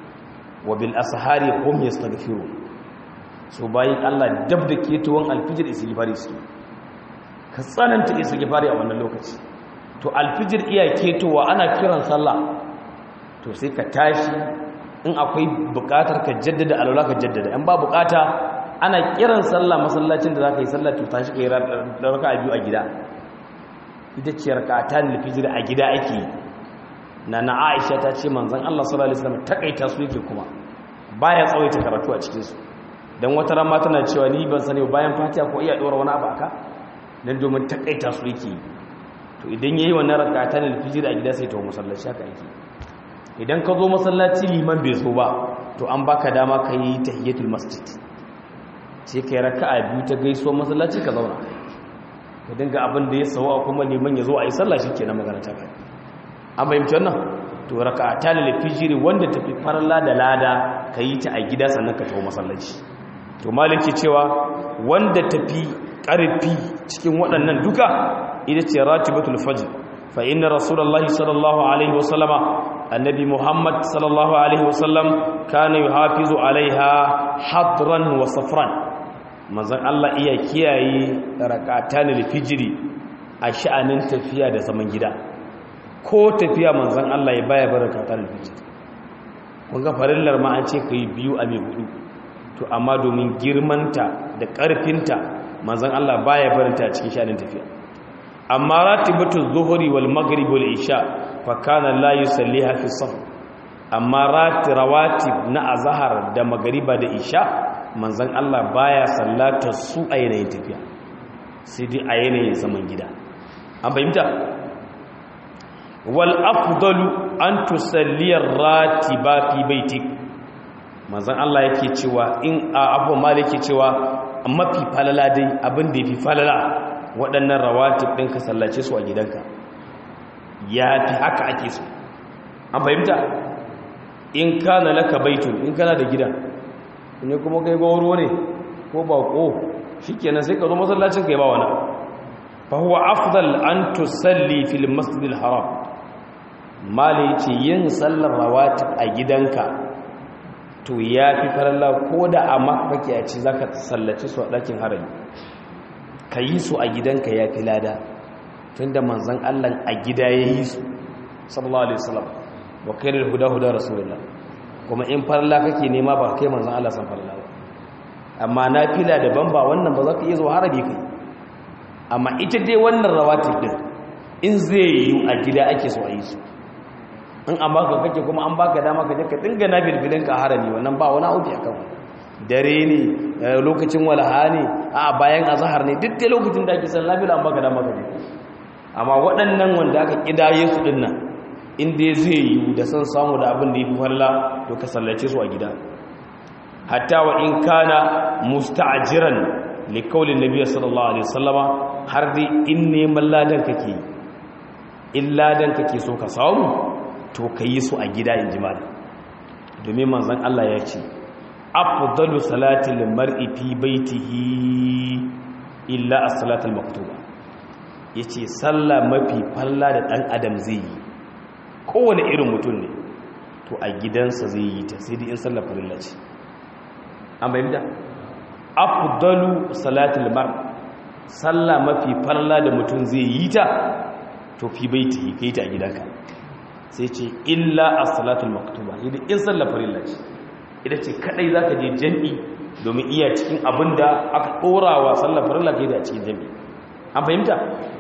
wa bil ashari hum yastaghfirun so bayin Allah dab da ketowar alfijir istighfari su ka tsananta istighfari a wannan lokaci to alfijir iya ketowa ana kiran sallah to sai ka tashi in akwai bukatar ka jaddada alwala ka jaddada in ba bukata ana kiran sallah masallacin da zaka yi sallah to tashi kai raka'a biyu a gida ita ce rak'atan alfijir a gida ake na Aisha ta ce manzon Allah sallallahu alaihi wasallam takaita su yake kuma baya tsawaita karatu a cikin su dan wata ran ma tana cewa ni ban sani bayan Fatiha ko iya dora wani abu aka dan domin takaita su yake to idan yayi wannan rak'atan al-fajr a gida sai ta masallaci haka yake idan ka zo masallaci liman bai zo ba to an baka dama kai tahiyatul masjid sai kai raka'a biyu ta gaisuwa masallaci ka zauna ka dinga abin da ya sawa kuma liman ya zo a yi sallah shikenan magana ta kai an bayyana wannan to rak'atan al-fajr wanda tafi farla da lada kai ta a gida sannan ka tawo masallaci to maliki cewa wanda tafi karfi cikin waɗannan duka ita ce ratibatul fajr fa inna rasulullahi sallallahu alaihi wasallama annabi muhammad sallallahu alaihi wasallam kana yuhafizu alaiha hadran wa safran manzon Allah iya kiyaye rakatanul fijri a sha'anin tafiya da zaman gida ko tafiya manzon Allah ya baya barakatanul fijri kun ga farillar ma an ce kai biyu a mai hudu to amma domin girmanta da karfinta manzon Allah baya barinta cikin sha'anin tafiya amma ratibatu zuhri wal maghrib wal isha fa kana la yusalliha fi safar amma rawatib na azhar da magriba da isha manzon Allah baya sallata su a yanayin tafiya sai dai a yanayin zaman gida an fahimta wal afdalu an tusalliyar ratiba fi baitik manzon Allah yake cewa in abu malik yake cewa mafi falala dai abin da yafi falala waɗannan rawatib ɗin ka sallace su a gidanka ya fi haka ake so an fahimta in kana laka baitun in kana da gida ne kuma kai gauro ne ko bako shikenan sai ka zo masallacin kai ba wani fa huwa afdal an tusalli fil masjidil haram mali ce yin sallar rawatib a gidanka to ya fi faralla ko da a makka kake a ci zaka sallace su a ɗakin harami ka yi su a gidanka ya fi lada tunda manzon Allah a gida ya yi su sallallahu alaihi wasallam wa khairul huda rasulullah kuma in farla kake nema ba kai manzon Allah san farla ba amma nafila daban ba wannan ba za ka iya zo harabi kai amma ita dai wannan rawatib din in zai yi a gida ake so a yi su in an baka kake kuma an baka dama ka je ka dinga nafilin ka harami wannan ba wani auki akan dare ne lokacin walaha ne a bayan azhar ne duk dai lokacin da ake san nafila an baka dama ka je amma waɗannan wanda aka kidaye su dinnan inda zai yi da san samu da abin da ya fi falla to ka sallace su a gida hatta wa in kana musta'jiran li qawli nabiy sallallahu alaihi wasallama har dai in neman ladan kake in ladan kake so ka samu to yi su a gida in jimal domin manzon Allah ya ce afdalu salati lil mar'i fi baitihi illa as-salatu al-maktuba yace sallah mafi falla da dan adam zai yi kowane irin mutum ne to a gidansa zai yi ta sai dai in sallar farilla ce an bayyana afdalu salatul mar sallah mafi farla da mutum zai yi ta to fi baiti kai ta a gidanka sai ce illa as-salatul maktuba idan in sallar farilla ce ita ce kadai zaka je jami'i domin iya cikin abinda aka dorawa sallar farilla kai da cikin jami'i an fahimta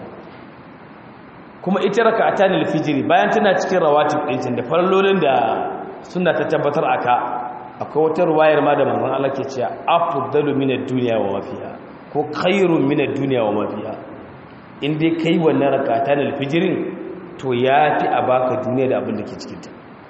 kuma ita raka'atan al-fajr bayan tana cikin rawatib din da farlolin da sunna ta tabbatar aka akwai wata ruwayar ma da manzon Allah ke cewa afdalu min ad-dunya wa ma fiha ko khairun min ad-dunya wa ma fiha in dai kai wannan raka'atan al-fajr to yafi a baka duniya da abin da ke cikin ta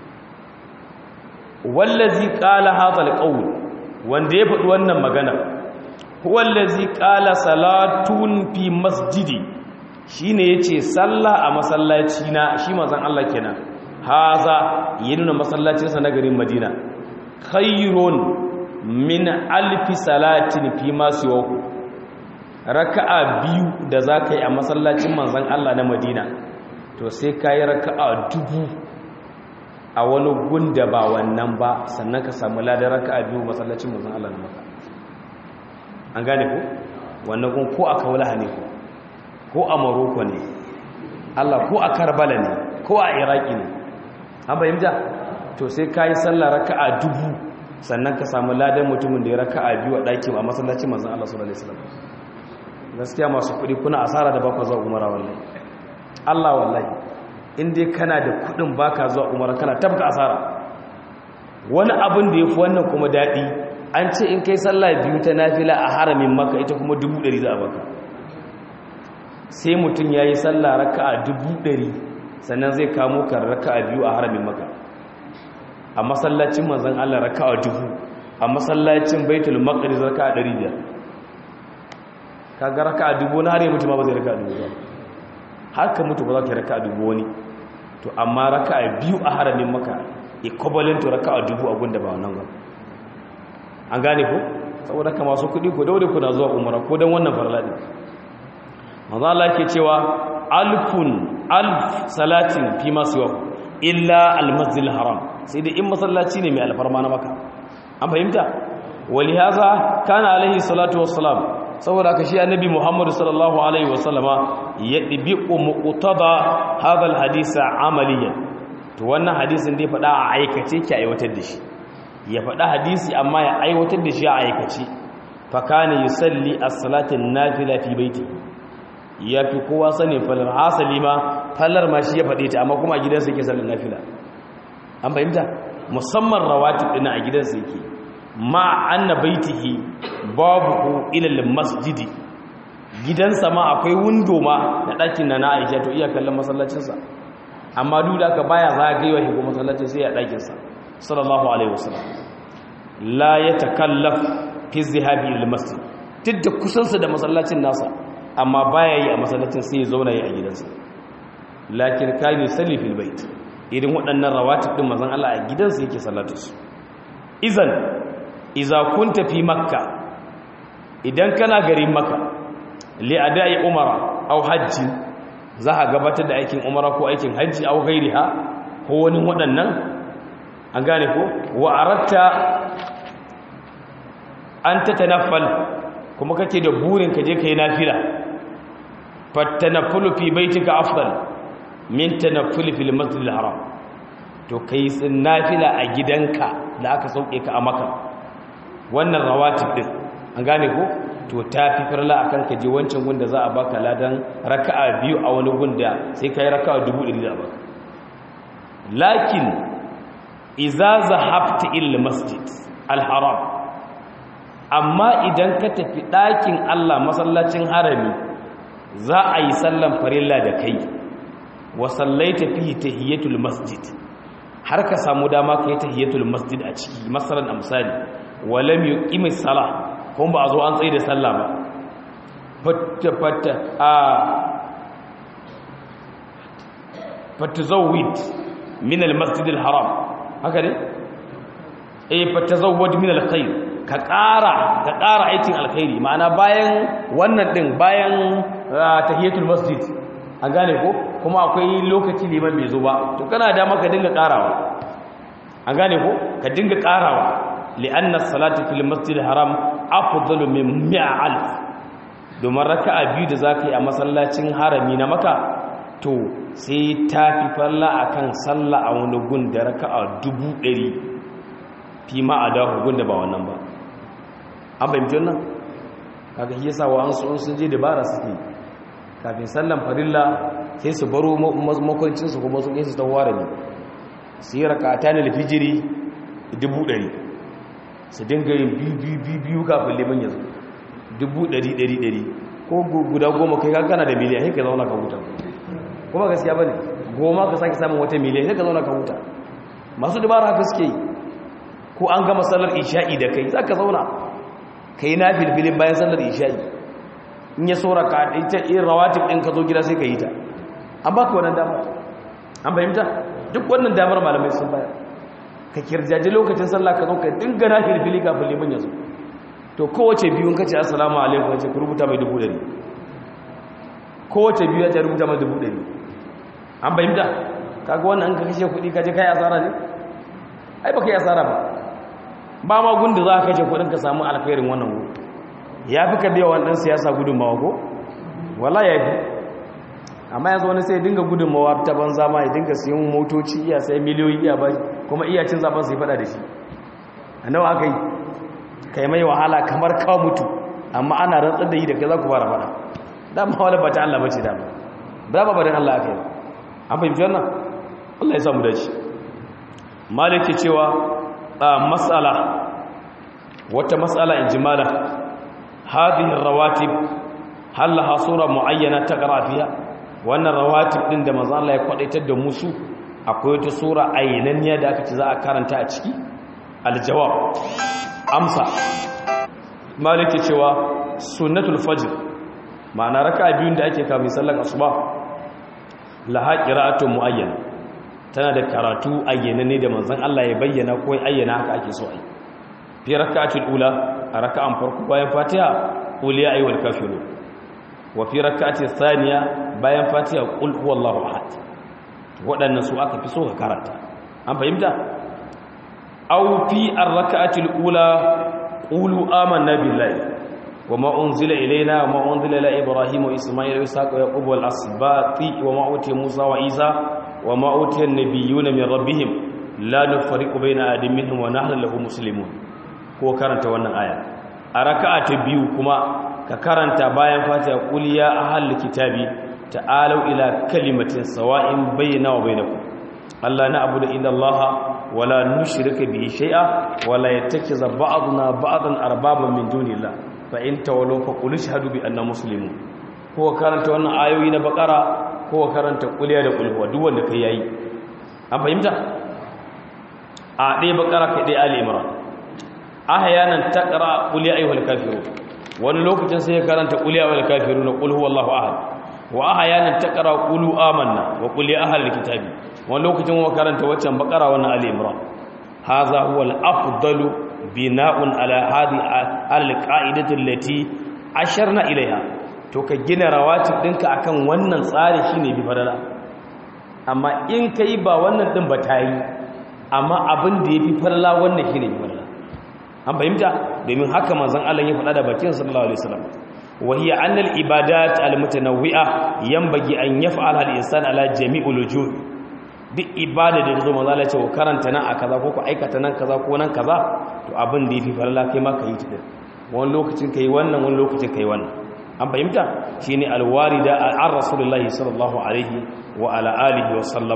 wallazi qala hadha al-qawl wanda ya faɗi wannan magana huwa allazi qala salatun fi masjidi shi ne ya ce sallah a masallaci na shi mazan Allah kenan haza yi nuna masallacinsa na garin madina khairun min alfi salatin fi masu yau raka'a biyu da za ka yi a masallacin manzan Allah na madina to sai ka yi raka'a 1000 a wani gunda ba wannan ba sannan ka samu ladar raka'a biyu masallacin manzan Allah na maka an gane ku wannan kun ko a kaulaha ne ko a Morocco ne Allah ko a Karbala ne ko a Iraki ne an bayyana to sai kai sallah raka'a 1000 sannan ka samu ladan mutumin da ya raka'a biyu a daki a masallacin manzon Allah sallallahu alaihi wasallam gaskiya masu kudi kuna asara da baka zuwa umara wallahi Allah wallahi in dai kana da kudin baka zuwa umara kana tabka asara wani abin da yafi wannan kuma dadi an ce in kai sallah biyu ta nafila a haramin Makka ita kuma 100 za a baka sai mutum ya yi sallah raka'a 100 sannan zai kamo kan raka'a biyu a haramin Makka a masallacin manzon Allah raka'a 1000 a masallacin Baitul Maqdis raka'a 500 kaga raka'a 1000 na har mutum ba zai raka'a 1000 ba haka mutu ba za ka raka'a 1000 wani to amma raka'a biyu a haramin Makka equivalent to raka'a 1000 a gunda ba wannan ba an gane ko saboda ka masu kudi ko daure ku na zuwa umara ko dan wannan farla din manzo Allah ke cewa alf salatin fi masu yau illa al-masjidil haram sai da in masallaci ne mai alfarma na Makka an fahimta wali haza kana alaihi salatu wassalam saboda ka shi annabi Muhammad sallallahu alaihi wasallama ya dibiqu muqtada hadha al-hadith amaliyan to wannan hadisin dai fada a aikace ki aiwatar da shi ya fada hadisi amma ya aiwatar da shi a aikace fa kana yusalli as-salata an-nafila fi baiti ya fi kowa sanin falar hasali ma falar ma shi ya faɗe ta amma kuma a gidansa yake sallar nafila an fahimta musamman rawatib ɗina a gidansa yake ma anna baitihi babu ilal masjidi gidansa ma akwai windo ma na ɗakin na Aisha to iya kallon masallacinsa amma duk da aka baya zagayewa shigo masallacin sai ya ɗakin sa sallallahu alaihi wasallam la yatakallaf fi zihabi ila masjid duk da kusansa da masallacin nasa amma baya yi a masallacin sai ya zauna yi a gidansa lakin kai yusalli fil bait idan waɗannan rawatib din manzon Allah a gidansa yake sallatu su idan idza kunta fi makka idan kana garin makka li adai umara aw hajji za a gabatar da aikin umara ko aikin hajji aw ghairiha ko wani waɗannan an gane ko wa aratta an tatanaffal kuma kake da burin ka je kai nafila fatanafulu fi baitika afdal min tanaffuli fil masjidil haram to kai nafila a gidanka da aka sauke ka a maka wannan rawatib din an gane ko to tafi farla akan ka je wancan gunda za a baka ladan raka'a biyu a wani gunda sai kai raka'a 100 da baka lakin idza zahabta ila masjid al haram amma idan ka tafi ɗakin Allah masallacin harami za a yi sallan farilla da kai wa sallaita fihi tahiyatul masjid har ka samu dama kai tahiyatul masjid a ciki masalan amsali wa lam yuqimi salah kuma ba a zo an tsaye da sallah ba fatazawwid min al masjid al haram haka ne fatazawwad min al khair ka ƙara aikin alkhairi ma'ana bayan wannan ɗin bayan tahiyatul masjid an gane ko kuma akwai lokaci liman bai zo ba to kana da maka dinga ƙarawa an gane ko ka dinga ƙarawa li'anna salatu fil masjid haram afdalu min 100,000 domin raka'a biyu da zaka yi a masallacin harami na maka to sai tafi falla akan sallah a wani gun da raka'a 100,000 fi ma adahu gun da ba wannan ba an fahimci wannan kaga shi yasa wa sun je dabara suke kafin sallan farilla sai su baro makwancin su kuma sun yi su tawara ne su yi rakata ne lafijiri 100,000 su dinga yin biyu kafin liman ya zo 100,000 ko guda goma kai kana da miliyan sai ka zauna ka huta kuma gaskiya bane goma ka sake samun wata miliyan sai ka zauna ka huta masu dabara haka suke yi ko an gama sallar isha'i da kai zaka zauna ka yi na filfilin bayan sallar isha'i in ya tsora ka ita irin rawatib ɗin ka zo gida sai ka yi ta an baka wannan damar an fahimta duk wannan damar malamai sun bayar ka kirjaji lokacin sallah ka zo ka dinga na filfili kafin liman ya zo to kowace biyun ka ce assalamu alaikum wace ku rubuta mai 100,000 kowace biyu ya ce rubuta mai 100,000 an fahimta kaga wannan an ka kashe kuɗi ka je kai asara ne ai baka yi asara ba ma gunda za ka kashe kudin ka samu alkhairin wannan wuri ya fi ka biya wannan siyasa gudunmawa ko wala ya fi amma yanzu wani sai dinga gudunmawa ta banza ma ya dinga siyan motoci iya sai miliyoyi iya ba kuma iya cin zaben sai fada da shi a nawa aka yi kai mai wahala kamar kawo mutu amma ana rantsar da yi da kai za ku fara fada dama wala ba ta Allah ba ce dama ba ba dan Allah aka yi an fahimci wannan Allah ya samu dace maliki cewa mas'ala wata mas'ala injimala hadhihi rawatib hal laha sura muayyana taqra fiha wannan rawatib din da manzo Allah ya kwadaitar da musu akwai wata sura ayyananniya da aka ce za a karanta a ciki aljawab amsa maliki cewa sunnatul fajr ma'ana raka'a biyun da ake kafin sallar asuba laha qira'atun muayyana tana da karatu ayyana ne da manzon Allah ya bayyana ko ayyana haka ake so ai fi rak'atul ula a rak'an farko bayan fatiha qul ya ayyuhal kafirun wa fi rak'atil thaniya bayan fatiha qul huwallahu ahad wadannan su aka fi so ka karanta an fahimta aw fi ar-rak'atil ula qulu amanna billahi wama unzila ilayna wama unzila ila ibrahima wa isma'ila wa isaqa wa yaqub wal asbati wama utiya musa wa isa وما أوتي النبيون من ربهم لا نفرق بين أحد منهم ونحن له مسلمون ko karanta wannan aya a raka'a ta biyu kuma ka karanta bayan fatiha qul ya ahlul kitabi ta'alu ila kalimatin sawa'in bainana wa bainakum alla na'budu illa Allah wa la nushrika bihi shay'a wa la yattakhidha ba'duna ba'dan arbaban min dunillah fa in tawallaw fa qul ashhadu bi anna muslimun ko karanta wannan ayoyi na bakara ko karanta kuliya da kulhuwa duk wanda kai yayi an fahimta a ɗaya bakara kai ɗaya ali imran ahyanan taqra qul ya ayyuhal kafirun wani lokacin sai ya karanta qul ya ayyuhal kafirun qul huwallahu ahad wa ahyanan taqra qul amanna wa qul ya ahlal kitabi wani lokacin wa karanta waccan bakara wannan ali imran hadha huwa al-afdalu bina'un ala hadi al-qa'idati allati asharna ilaiha to ka gina rawatib dinka akan wannan tsari shine bi fadala amma in kai ba wannan din ba tayi amma abin da yafi fadala wannan shine bi fadala an fahimta domin haka manzon Allah ya faɗa da bakin sallallahu alaihi wasallam wa hiya anna al-ibadat al-mutanawwi'a yanbaghi an yaf'ala al-insan ala jami'il wujuh duk ibada da zo manzo Allah ya ce ko karanta nan a kaza ko ku aikata nan kaza ko nan kaza to abin da yafi fadala kai ma kai ta wani lokacin kai wannan wani lokacin kai wannan an fahimta shine alwarida an rasulullahi sallallahu alaihi wa ala alihi wa sallam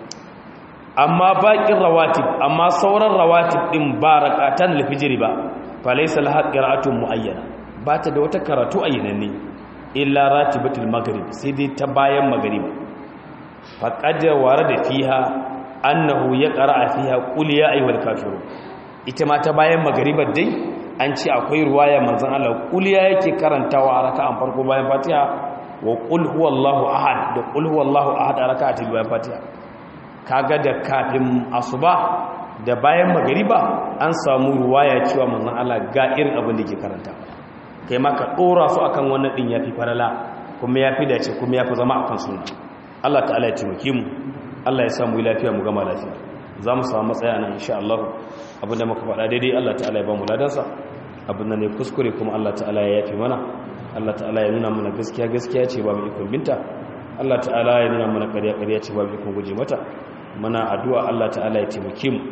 amma baqin rawatib amma sauran rawatib din barakatan lifijri ba falaysa laha qira'atun muayyana ba ta da wata karatu ayyananne illa ratibatul maghrib sai dai ta bayan maghrib faqad warada fiha annahu yaqra'a fiha qul ya ayyuhal kafirun ita ma ta bayan maghribar dai an ce akwai ruwaya manzon Allah kuliya yake karantawa a raka'an farko bayan Fatiha wa qul huwallahu ahad da qul huwallahu ahad a raka'atin bayan Fatiha kaga da kafin asuba da bayan magriba an samu ruwaya cewa manzon Allah ga irin abin da yake karanta kai ma ka dora su akan wannan din yafi farala kuma yafi dace kuma yafi zama akan sunna Allah ta'ala ya taimake mu Allah ya samu lafiya mu gama lafiya za mu samu matsaya nan insha Allah abinda muka faɗa daidai Allah ta'ala ya ba mu ladansa abinda ne kuskure kuma Allah ta'ala ya yafi mana Allah ta'ala ya nuna mana gaskiya gaskiya ce ba mu ikon binta Allah ta'ala ya nuna mana ƙarya ƙarya ce ba mu ikon guje mata muna addu'a Allah ta'ala ya taimake mu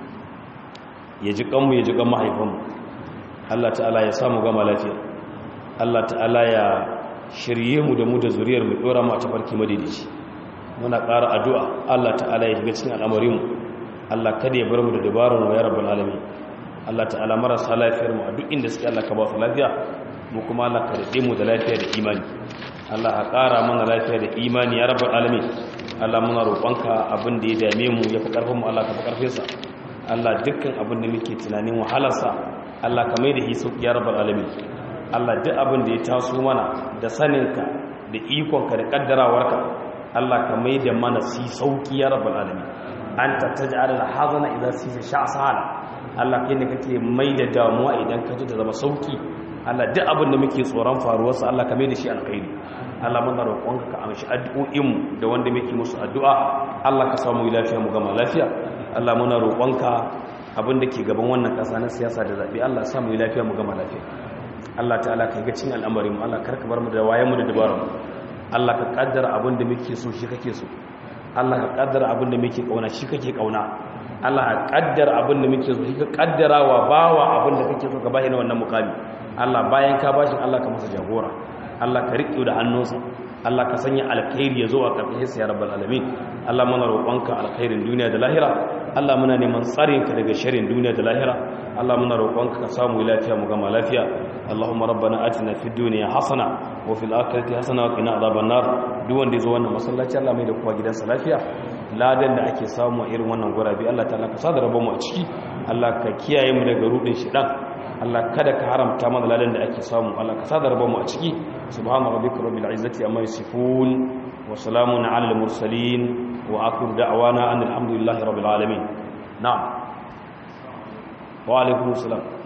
ya ji kanmu ya ji kan mahaifanmu Allah ta'ala ya samu gama lafiya Allah ta'ala ya shirye mu da mu da zuriyar mu dora mu a tafarki madidici muna ƙara addu'a Allah ta'ala ya shiga cikin al'amarinmu Allah kada ya bar mu da dabarun wa ya rabbal alamin Allah ta'ala marasa lafiyar mu a duk inda suke Allah ka ba su lafiya mu kuma Allah ka rike mu da lafiya da imani Allah ka ƙara mana lafiya da imani ya rabbal alamin Allah muna roƙonka abin da ya dame mu ya fi ƙarfin mu Allah ka fi ƙarfin sa Allah dukkan abin da muke tunanin wahalarsa Allah ka mai da shi sauki ya rabbal alamin Allah duk abin da ya taso mana da saninka da ikonka da kaddarawarka Allah ka mai da mana si sauki ya rabbal alamin anta taj'al al-hazana idha sisa sha'sala Allah kai ne kake mai da damuwa idan ka ji da zama sauki Allah duk abin da muke tsoron faruwarsa Allah ka mai da shi alkhairi Allah muna roƙonka ka amshi addu'o'in da wanda muke musu addu'a Allah ka samu lafiya mu gama lafiya Allah muna roƙonka abin da ke gaban wannan ƙasa na siyasa da zabi Allah ya samu lafiya mu gama lafiya Allah ta'ala ka ga cin al'amarin mu Allah karka bar mu da wayan mu da dabarun mu Allah ka kaddara abin da muke so shi kake so Allah ka kaddara abin da muke kauna shi kake kauna Allah ka kaddara abin da muke so shi ka kaddara wa bawa abin da kake so ka bashi na wannan mukami Allah bayan ka bashi Allah ka masa jagora Allah ka riƙe da hannunsa Allah ka sanya alkhairi ya zo a ƙarƙashin sa ya rabbal alamin Allah muna roƙonka alkhairin duniya da lahira Allah muna neman tsarin ka daga sharrin duniya da lahira Allah muna roƙonka ka samu lafiya mu gama lafiya Allahumma rabbana atina fid dunya hasana wa fil akhirati hasana wa qina adhaban nar duk wanda yazo wannan masallaci Allah mai da kowa gidansa lafiya ladan da ake samu a irin wannan gurabi Allah ta'ala ka sada rabon mu a ciki Allah ka kiyaye mu daga rudin shedan Allah kada ka haramta mana ladan da ake samu Allah ka sada rabon mu a ciki subhana rabbika rabbil izzati amma yasifun wa salamun ala al mursalin wa akhiru da'wana alhamdulillahi rabbil alamin na'am wa alaikumus salam